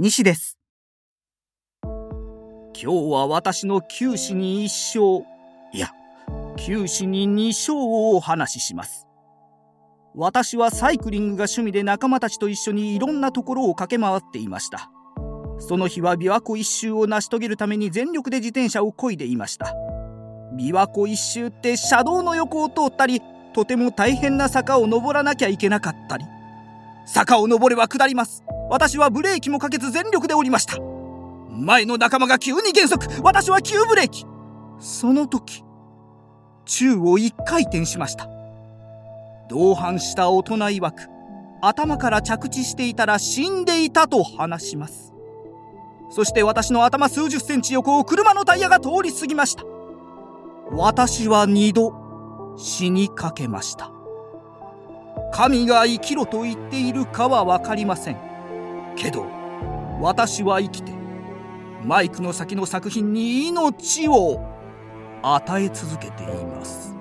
西です。今日は私の九死に一生、いや、九死に二生をお話しします。私はサイクリングが趣味で仲間たちと一緒にいろんなところを駆け回っていました。その日は琵琶湖一周を成し遂げるために全力で自転車を漕いでいました。琵琶湖一周って車道の横を通ったり、とても大変な坂を登らなきゃいけなかったり、坂を登れば下ります。私はブレーキもかけず全力で降りました。前の仲間が急に減速、私は急ブレーキ。その時、宙を一回転しました。同伴した大人曰く、頭から着地していたら死んでいたと話します。そして私の頭数十センチ横を車のタイヤが通り過ぎました。私は二度死にかけました。神が生きろと言っているかは分かりませんけど、私は生きてマイクの先の作品に命を与え続けています。